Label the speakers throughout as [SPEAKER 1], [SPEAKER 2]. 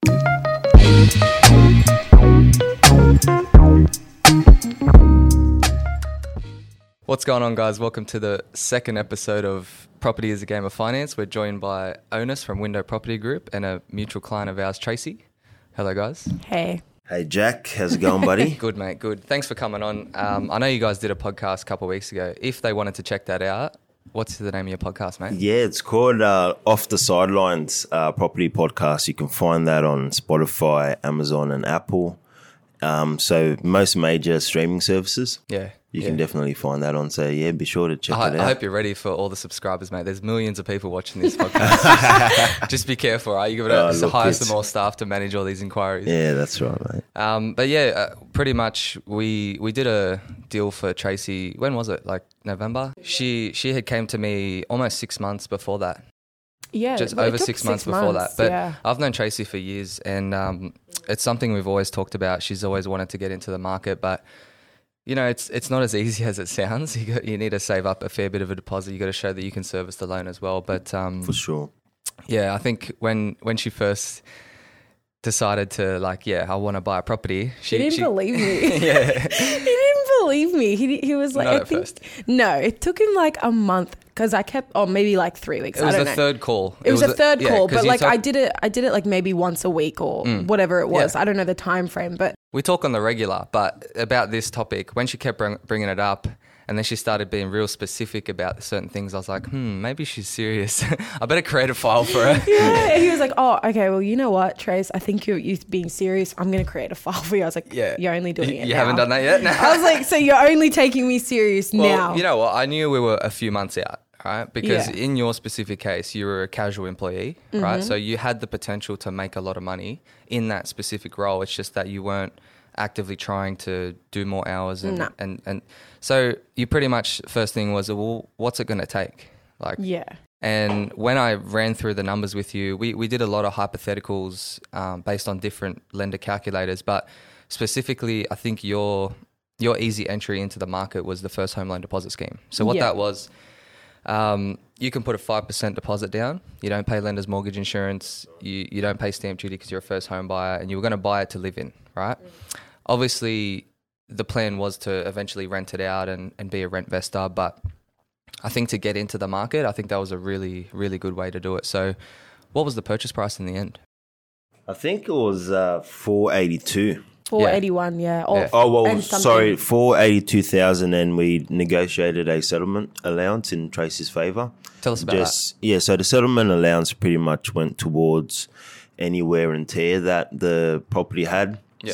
[SPEAKER 1] What's going on, guys? Welcome to the second episode of Property is a Game of Finance. We're joined by Onus from Window Property Group and a mutual client of ours, Tracy. Hello, guys.
[SPEAKER 2] Hey.
[SPEAKER 3] Hey, Jack. How's it going, buddy?
[SPEAKER 1] Good, mate. Good. Thanks for coming on. I know you guys did a podcast a couple of weeks ago. If they wanted to check that out, what's the name of your podcast, mate?
[SPEAKER 3] Yeah, it's called Off the Sidelines Property Podcast. You can find that on Spotify, Amazon, and Apple. So most major streaming services.
[SPEAKER 1] Yeah.
[SPEAKER 3] You can definitely find that on. So, yeah, be sure to check it out.
[SPEAKER 1] I hope you're ready for all the subscribers, mate. There's millions of people watching this podcast. Just be careful, right? You're going to hire some more staff to manage all these inquiries.
[SPEAKER 3] Yeah, that's right, mate.
[SPEAKER 1] But yeah, pretty much we did a deal for Tracy. When was it? Like November? She had came to me almost 6 months before that.
[SPEAKER 2] Yeah,
[SPEAKER 1] just over 6 months before that. But I've known Tracy for years, and it's something we've always talked about. She's always wanted to get into the market, but you know, it's not as easy as it sounds. You need to save up a fair bit of a deposit. You got to show that you can service the loan as well. But
[SPEAKER 3] for sure,
[SPEAKER 1] yeah, I think when she first decided to I want to buy a property,
[SPEAKER 2] she didn't believe me.
[SPEAKER 1] Yeah,
[SPEAKER 2] he didn't believe me. He was like,
[SPEAKER 1] not at first.
[SPEAKER 2] No, it took him like a month because I kept, maybe like 3 weeks.
[SPEAKER 1] It was the third call.
[SPEAKER 2] It was a third call, but like I did it like maybe once a week or whatever it was. Yeah. I don't know the time frame, but
[SPEAKER 1] we talk on the regular. But about this topic, when she kept bringing it up, and then she started being real specific about certain things, I was like, maybe she's serious. I better create a file for her.
[SPEAKER 2] Yeah, he was like, oh, okay, well, you know what, Trace, I think you're being serious. I'm going to create a file for you. I was like, yeah, you're only doing it now.
[SPEAKER 1] You haven't done that yet? No.
[SPEAKER 2] I was like, so you're only taking me serious now.
[SPEAKER 1] You know what? I knew we were a few months out, right? Because in your specific case, you were a casual employee, right? So you had the potential to make a lot of money in that specific role. It's just that you weren't actively trying to do more hours and so you pretty much first thing was, well, what's it going to take? And when I ran through the numbers with you, we did a lot of hypotheticals based on different lender calculators, but specifically I think your easy entry into the market was the first home loan deposit scheme. So what that was, you can put a 5% deposit down. You don't pay lender's mortgage insurance. You don't pay stamp duty because you're a first home buyer, and you were going to buy it to live in, right? Obviously, the plan was to eventually rent it out and be a rent investor, but I think to get into the market, I think that was a really, really good way to do it. So what was the purchase price in the end?
[SPEAKER 3] I think it was $482,000.
[SPEAKER 2] 481, yeah.
[SPEAKER 3] Oh, well, sorry, 482,000, and we negotiated a settlement allowance in Tracy's favour.
[SPEAKER 1] Tell us about that.
[SPEAKER 3] Yeah, so the settlement allowance pretty much went towards any wear and tear that the property had. Yeah.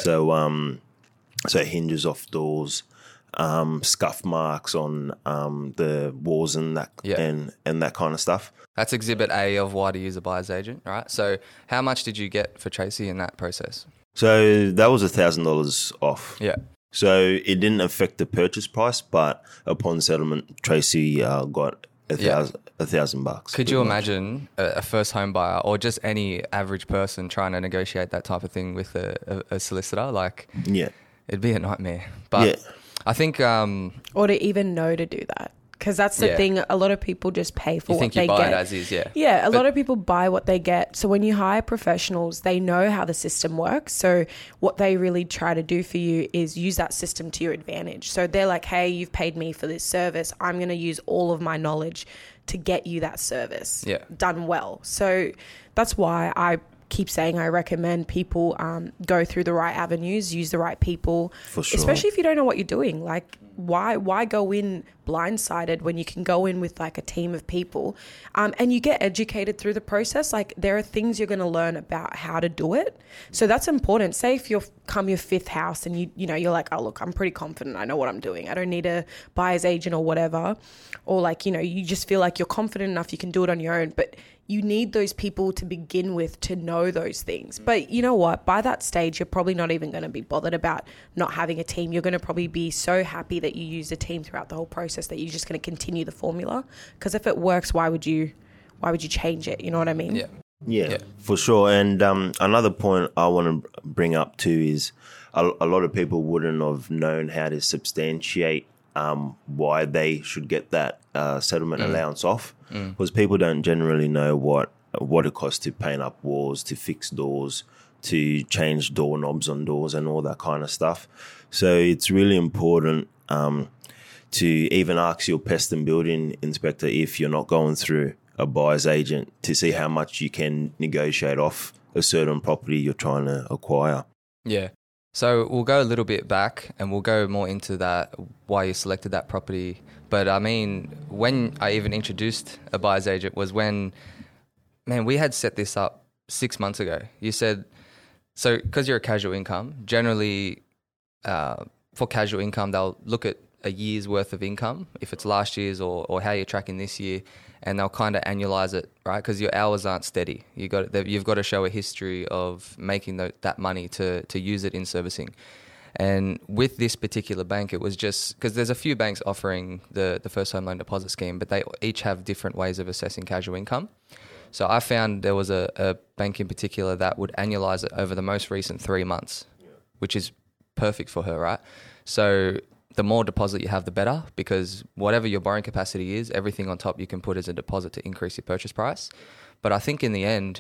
[SPEAKER 3] So hinges off doors, scuff marks on the walls and that and that kind of stuff.
[SPEAKER 1] That's Exhibit A of why to use a buyer's agent, right? So how much did you get for Tracy in that process? So
[SPEAKER 3] that was $1,000 off.
[SPEAKER 1] Yeah.
[SPEAKER 3] So it didn't affect the purchase price, but upon settlement, Tracy got $1,000.
[SPEAKER 1] Could you imagine a first home buyer or just any average person trying to negotiate that type of thing with a solicitor? It'd be a nightmare. But I think...
[SPEAKER 2] or to even know to do that. Because that's the thing, a lot of people just pay for what they get.
[SPEAKER 1] You think you buy it as is, yeah.
[SPEAKER 2] Yeah, a lot of people buy what they get. So when you hire professionals, they know how the system works. So what they really try to do for you is use that system to your advantage. So they're like, hey, you've paid me for this service. I'm going to use all of my knowledge to get you that service done well. So that's why I keep saying I recommend people go through the right avenues, use the right people,
[SPEAKER 3] for sure.
[SPEAKER 2] Especially if you don't know what you're doing. Like, why go in blindsided when you can go in with like a team of people and you get educated through the process. Like, there are things you're going to learn about how to do it. So that's important. Say if you're come your fifth house and you're like, oh look, I'm pretty confident, I know what I'm doing, I don't need a buyer's agent or whatever, or like, you just feel like you're confident enough you can do it on your own, but you need those people to begin with to know those things. But you know what? By that stage, you're probably not even going to be bothered about not having a team. You're going to probably be so happy that you used a team throughout the whole process that you're just going to continue the formula. Because if it works, why would you change it? You know what I mean?
[SPEAKER 3] Yeah, for sure. And another point I want to bring up too is a lot of people wouldn't have known how to substantiate why they should get that settlement allowance off, because people don't generally know what it costs to paint up walls, to fix doors, to change doorknobs on doors and all that kind of stuff. So it's really important to even ask your pest and building inspector if you're not going through a buyer's agent to see how much you can negotiate off a certain property you're trying to acquire.
[SPEAKER 1] Yeah. So we'll go a little bit back and we'll go more into that, why you selected that property. But I mean, when I even introduced a buyer's agent was when, man, we had set this up 6 months ago. You said, so because you're a casual income, generally for casual income, they'll look at a year's worth of income, if it's last year's or how you're tracking this year, and they'll kind of annualize it, right? Because your hours aren't steady. You've got to show a history of making that money to use it in servicing. And with this particular bank, it was just because there's a few banks offering the first home loan deposit scheme, but they each have different ways of assessing casual income. So I found there was a bank in particular that would annualize it over the most recent 3 months, which is perfect for her, right? So the more deposit you have, the better, because whatever your borrowing capacity is, everything on top you can put as a deposit to increase your purchase price. But I think in the end,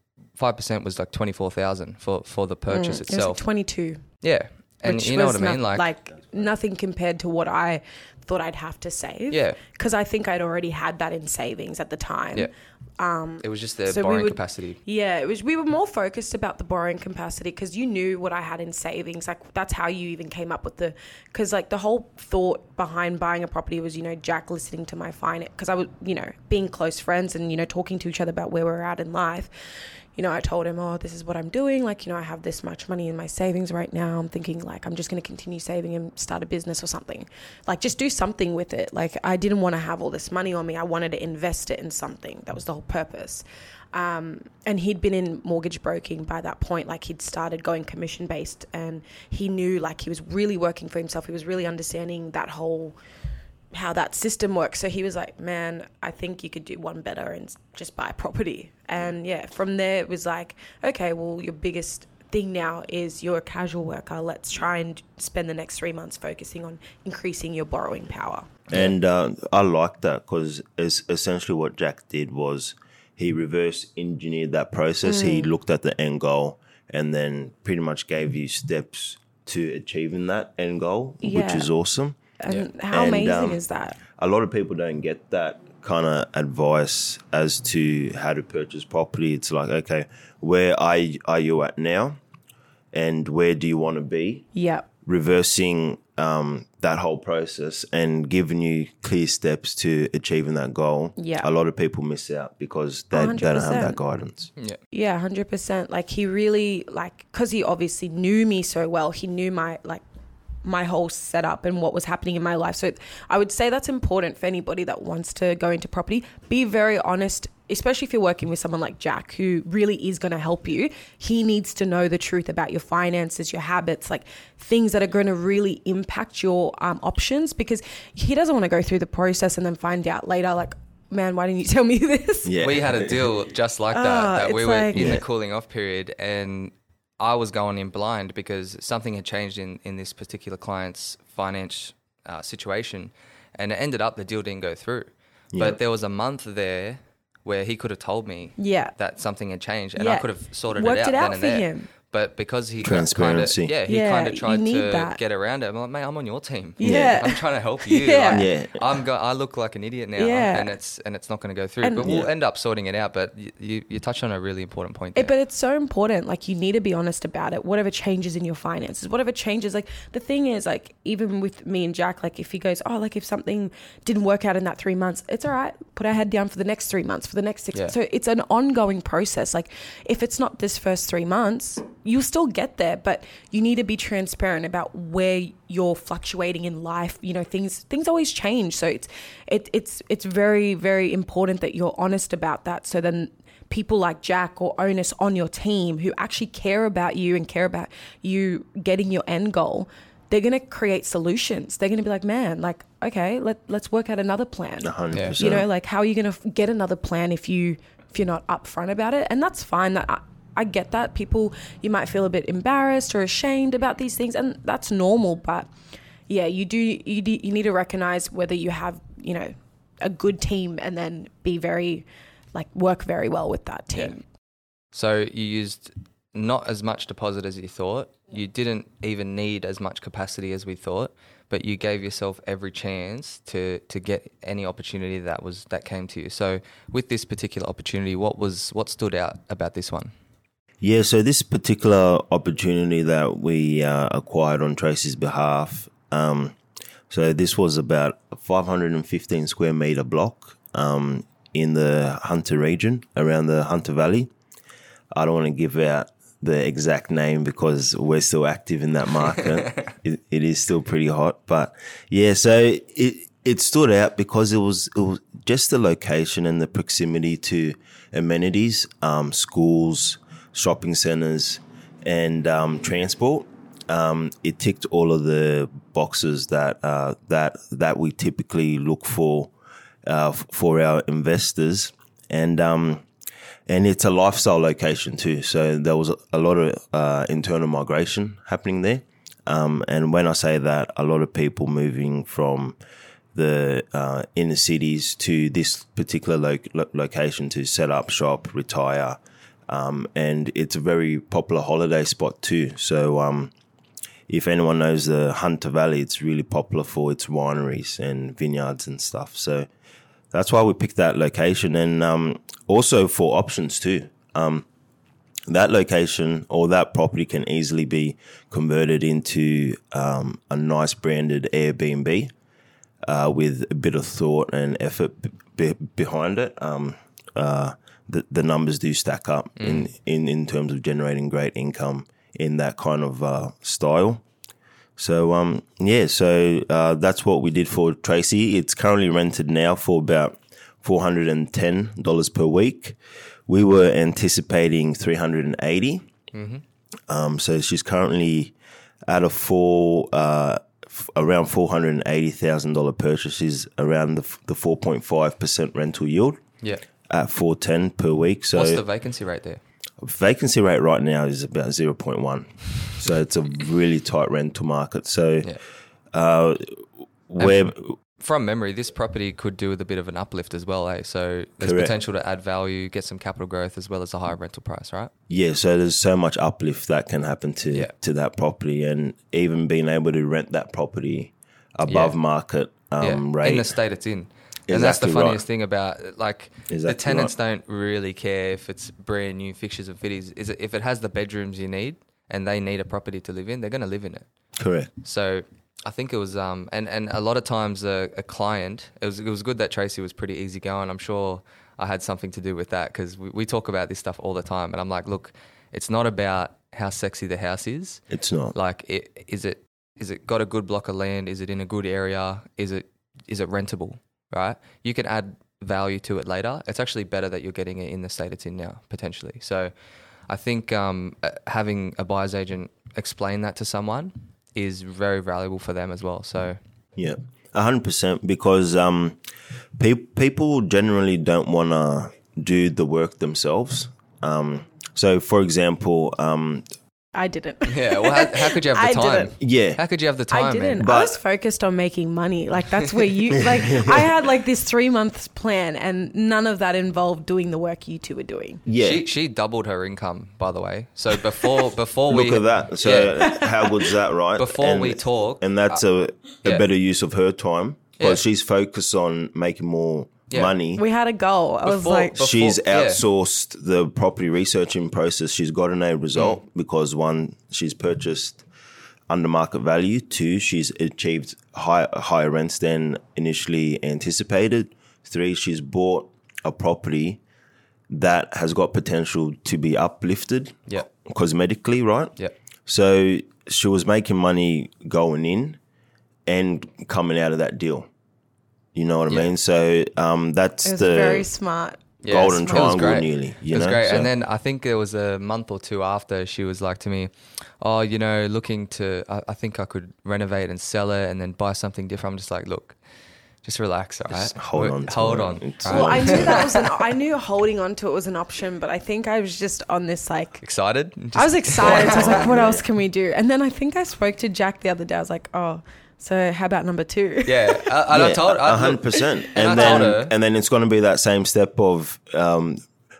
[SPEAKER 1] 5% was like $24,000 for the purchase itself.
[SPEAKER 2] It was 22.
[SPEAKER 1] Yeah. And
[SPEAKER 2] Which
[SPEAKER 1] you know
[SPEAKER 2] was
[SPEAKER 1] what I mean?
[SPEAKER 2] Like nothing compared to what I thought I'd have to save.
[SPEAKER 1] Yeah.
[SPEAKER 2] Because I think I'd already had that in savings at the time.
[SPEAKER 1] Yeah. It was just the borrowing capacity.
[SPEAKER 2] Yeah, we were more focused about the borrowing capacity because you knew what I had in savings. Like that's how you even came up with because like the whole thought behind buying a property was, Jack listening to my finance, because I was, being close friends and, talking to each other about where we're at in life. I told him, this is what I'm doing. Like, I have this much money in my savings right now. I'm thinking like, I'm just going to continue saving and start a business or something. Like just do something with it. Like I didn't want to have all this money on me. I wanted to invest it in something. That was the whole purpose. And he'd been in mortgage broking by that point. Like he'd started going commission based and he knew like he was really working for himself. He was really understanding how that system works. So he was like, man, I think you could do one better and just buy a property. And yeah, from there it was like, okay, well, your biggest thing now is you're a casual worker. Let's try and spend the next 3 months focusing on increasing your borrowing power.
[SPEAKER 3] And I like that because essentially what Jack did was he reverse engineered that process. He looked at the end goal and then pretty much gave you steps to achieving that end goal, which is awesome.
[SPEAKER 2] And how amazing is that?
[SPEAKER 3] A lot of people don't get that kind of advice as to how to purchase property. It's like, okay, where are you at now? And where do you want to be?
[SPEAKER 2] Yeah.
[SPEAKER 3] Reversing that whole process and giving you clear steps to achieving that goal.
[SPEAKER 2] Yeah.
[SPEAKER 3] A lot of people miss out because they don't have that guidance.
[SPEAKER 2] Yeah, 100%. Like he really, because he obviously knew me so well, he knew my whole setup and what was happening in my life. So I would say that's important for anybody that wants to go into property. Be very honest, especially if you're working with someone like Jack, who really is going to help you. He needs to know the truth about your finances, your habits, like things that are going to really impact your options, because he doesn't want to go through the process and then find out later, like, man, why didn't you tell me this?
[SPEAKER 1] Yeah. We had a deal just like that we were in the cooling off period, and I was going in blind because something had changed in this particular client's finance situation, and it ended up the deal didn't go through. Yeah. But there was a month there where he could have told me that something had changed, and I could have sorted it out then and there.
[SPEAKER 2] Him.
[SPEAKER 1] But because he
[SPEAKER 3] transparency,
[SPEAKER 1] kind of tried to get around it. I'm like, mate, I'm on your team.
[SPEAKER 2] Yeah,
[SPEAKER 1] I'm trying to help you. I look like an idiot now, and it's not going to go through. But we'll end up sorting it out. But you touched on a really important point there.
[SPEAKER 2] But it's so important. Like you need to be honest about it. Whatever changes in your finances, whatever changes. Like the thing is, like even with me and Jack, like if he goes, if something didn't work out in that 3 months, it's all right. Put our head down for the next 3 months, for the next 6 months. So it's an ongoing process. Like if it's not this first 3 months, you'll still get there, but you need to be transparent about where you're fluctuating in life. Things always change. So it's very, very important that you're honest about that. So then people like Jack or owners on your team who actually care about you and care about you getting your end goal, they're going to create solutions. They're going to be like, man, like, okay, let's work out another plan.
[SPEAKER 3] 100%.
[SPEAKER 2] Like how are you going to get another plan if you're not upfront about it? And that's fine. I get that. People, you might feel a bit embarrassed or ashamed about these things, and that's normal. But yeah, you need to recognize whether you have, a good team, and then be very, work very well with that team.
[SPEAKER 1] Yeah. So you used not as much deposit as you thought. You didn't even need as much capacity as we thought, but you gave yourself every chance to get any opportunity that came to you. So with this particular opportunity, what stood out about this one?
[SPEAKER 3] Yeah, so this particular opportunity that we acquired on Tracy's behalf, so this was about a 515 square meter block in the Hunter region, around the Hunter Valley. I don't want to give out the exact name because we're still active in that market. it is still pretty hot, but yeah, so it stood out because it was just the location and the proximity to amenities, schools, shopping centers, and transport. It ticked all of the boxes that we typically look for our investors, and it's a lifestyle location too. So there was a lot of internal migration happening there. And when I say that, a lot of people moving from the inner cities to this particular location to set up shop, retire. And it's a very popular holiday spot too. So if anyone knows the Hunter Valley, it's really popular for its wineries and vineyards and stuff. So that's why we picked that location, and also for options too. That location or that property can easily be converted into a nice branded Airbnb with a bit of thought and effort behind it. The numbers do stack up in terms of generating great income in that kind of style. So, that's what we did for Tracy. It's currently rented now for about $410 per week. We were anticipating $380. So she's currently at around $480,000 purchase. She's around the 4.5% rental yield.
[SPEAKER 1] Yeah.
[SPEAKER 3] At $410 per week. So
[SPEAKER 1] what's the vacancy rate there?
[SPEAKER 3] Vacancy rate right now is about 0.1. So it's a really tight rental market. So
[SPEAKER 1] from memory, this property could do with a bit of an uplift as well, eh? So there's
[SPEAKER 3] Correct.
[SPEAKER 1] potential to add value, get some capital growth as well as a higher rental price, right?
[SPEAKER 3] Yeah, so there's so much uplift that can happen to that property, and even being able to rent that property above market rate.
[SPEAKER 1] In the state it's in.
[SPEAKER 3] Exactly,
[SPEAKER 1] and that's the funniest thing about the tenants
[SPEAKER 3] right.
[SPEAKER 1] don't really care if it's brand new fixtures and fittings. If it has the bedrooms you need and they need a property to live in, they're going to live in it.
[SPEAKER 3] Correct.
[SPEAKER 1] So I think it was and a lot of times a client, it was good that Tracy was pretty easygoing. I'm sure I had something to do with that because we talk about this stuff all the time, and I'm like, look, it's not about how sexy the house is.
[SPEAKER 3] It's not.
[SPEAKER 1] Like, is it got a good block of land? Is it in a good area? Is it rentable? Right? You can add value to it later. It's actually better that you're getting it in the state it's in now, potentially. So I think having a buyer's agent explain that to someone is very valuable for them as well. So
[SPEAKER 3] yeah, 100%, because people generally don't want to do the work themselves. So for example,
[SPEAKER 2] I didn't.
[SPEAKER 1] Yeah, well, how could you have the time?
[SPEAKER 2] Didn't.
[SPEAKER 3] Yeah.
[SPEAKER 1] How could you have the time,
[SPEAKER 2] I didn't.
[SPEAKER 1] man?
[SPEAKER 2] I was focused on making money. Like, that's where you, like, I had like this 3 months plan, and none of that involved doing the work you two were doing.
[SPEAKER 3] Yeah.
[SPEAKER 1] She doubled her income, by the way. So before we...
[SPEAKER 3] Look at that. So how good's that, right?
[SPEAKER 1] Before we talk...
[SPEAKER 3] And that's a better use of her time, because she's focused on making more money.
[SPEAKER 2] We had a goal. I was like...
[SPEAKER 3] She's outsourced the property researching process. She's gotten a result because, one, she's purchased under market value. Two, she's achieved higher rents than initially anticipated. Three, she's bought a property that has got potential to be uplifted cosmetically, right?
[SPEAKER 1] Yeah.
[SPEAKER 3] So she was making money going in and coming out of that deal. You know what I mean? So that's
[SPEAKER 2] it was very smart.
[SPEAKER 3] golden triangle nearly.
[SPEAKER 1] It was great. So. And then I think there was a month or two after, she was like to me, oh, looking to, I think I could renovate and sell it and then buy something different. I'm just like, look, just relax, all right?
[SPEAKER 3] Just hold on.
[SPEAKER 2] Well, I knew I knew holding on to it was an option, but I think I was just on this like...
[SPEAKER 1] Excited?
[SPEAKER 2] I was excited. So I was like, what else can we do? And then I think I spoke to Jack the other day. I was like, oh... So how about number 2?
[SPEAKER 1] Yeah, I told her
[SPEAKER 3] 100%. And then it's going to be that same step of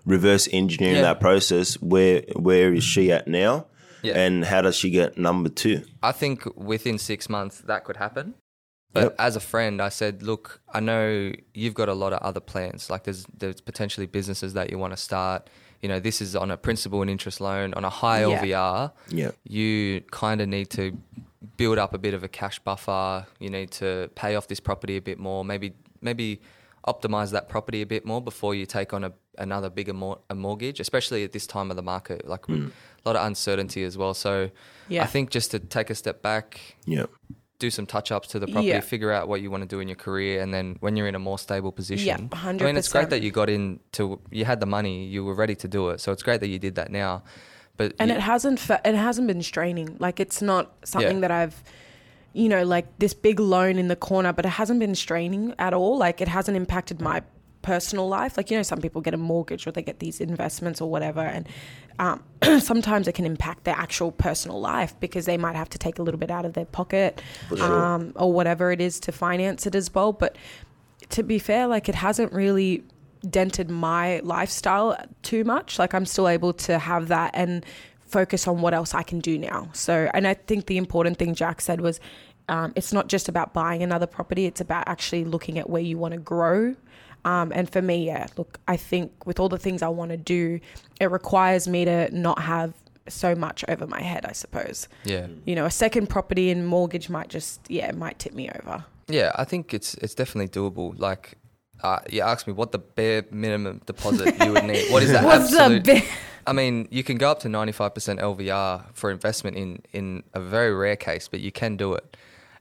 [SPEAKER 3] reverse engineering that process, where is she at now? Yeah. And how does she get number 2?
[SPEAKER 1] I think within 6 months that could happen. But as a friend, I said, look, I know you've got a lot of other plans. Like there's potentially businesses that you want to start. You know, this is on a principal and interest loan on a high LVR.
[SPEAKER 3] Yeah.
[SPEAKER 1] You kind of need to build up a bit of a cash buffer. You need to pay off this property a bit more. Maybe optimize that property a bit more before you take on another bigger mortgage, especially at this time of the market, like with a lot of uncertainty as well. So I think just to take a step back, do some touch-ups to the property, figure out what you want to do in your career, and then when you're in a more stable position.
[SPEAKER 2] 100%.
[SPEAKER 1] I mean, it's great that you had the money, you were ready to do it. So it's great that you did that now. But
[SPEAKER 2] it hasn't been straining. Like it's not something that I've, you know, like this big loan in the corner, but it hasn't been straining at all. Like it hasn't impacted my personal life. Like, you know, some people get a mortgage or they get these investments or whatever, and sometimes it can impact their actual personal life because they might have to take a little bit out of their pocket or whatever it is to finance it as well. But to be fair, like it hasn't really dented my lifestyle too much. Like I'm still able to have that and focus on what else I can do now. So, and I think the important thing Jack said was it's not just about buying another property, it's about actually looking at where you want to grow. And for me, look, I think with all the things I want to do, it requires me to not have so much over my head, I suppose.
[SPEAKER 1] Yeah.
[SPEAKER 2] You know, a second property and mortgage might might tip me over.
[SPEAKER 1] Yeah, I think it's definitely doable. Like, you asked me what the bare minimum deposit you would need. What is that?
[SPEAKER 2] What's
[SPEAKER 1] absolute? I mean, you can go up to 95% LVR for investment in a very rare case, but you can do it.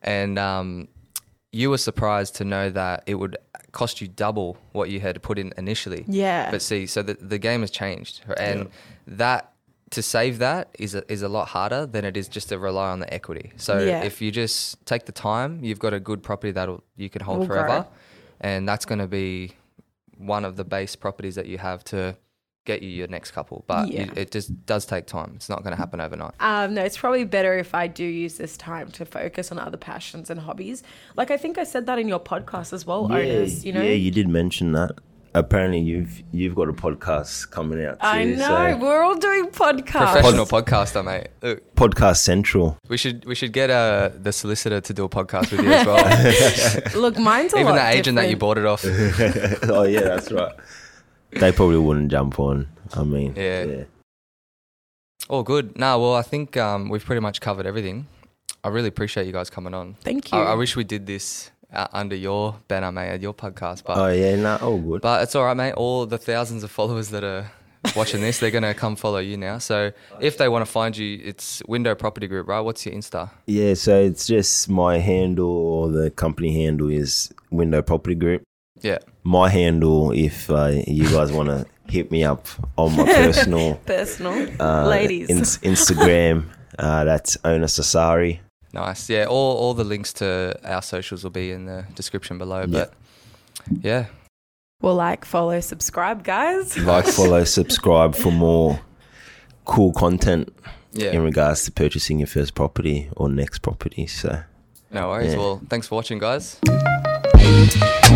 [SPEAKER 1] And you were surprised to know that it would cost you double what you had put in initially.
[SPEAKER 2] Yeah.
[SPEAKER 1] But see, so the game has changed, and that to save that is a lot harder than it is just to rely on the equity. So if you just take the time, you've got a good property you can hold forever. Grow. And that's going to be one of the base properties that you have to get you your next couple. But it just does take time. It's not going to happen overnight.
[SPEAKER 2] No, it's probably better if I do use this time to focus on other passions and hobbies. Like I think I said that in your podcast as well, Owners, you know?
[SPEAKER 3] Yeah, you did mention that. Apparently you've got a podcast coming out too.
[SPEAKER 2] I know, we're all doing podcasts.
[SPEAKER 1] Professional podcaster, mate. Look,
[SPEAKER 3] Podcast Central.
[SPEAKER 1] We should get the solicitor to do a podcast with you as well.
[SPEAKER 2] Look, mine's a lot
[SPEAKER 1] even the agent
[SPEAKER 2] different.
[SPEAKER 1] that you bought it off.
[SPEAKER 3] Oh yeah, that's right. They probably wouldn't jump on. I mean,
[SPEAKER 1] yeah. All good. Nah, well, I think we've pretty much covered everything. I really appreciate you guys coming on.
[SPEAKER 2] Thank you.
[SPEAKER 1] I wish we did this under your banner, mate, at your podcast. But
[SPEAKER 3] all good.
[SPEAKER 1] But it's all right, mate. All the thousands of followers that are watching this, they're going to come follow you now. So if they want to find you, it's Window Property Group, right? What's your Insta?
[SPEAKER 3] Yeah, so it's just my handle, or the company handle is Window Property Group.
[SPEAKER 1] Yeah.
[SPEAKER 3] My handle, if you guys want to hit me up on my personal
[SPEAKER 2] ladies
[SPEAKER 3] Instagram, that's Owner Sasari.
[SPEAKER 1] Nice. Yeah, all the links to our socials will be in the description below. But yeah.
[SPEAKER 2] Well, like, follow, subscribe, guys.
[SPEAKER 3] Like, follow, subscribe for more cool content in regards to purchasing your first property or next property. So
[SPEAKER 1] no worries. Well, thanks for watching, guys.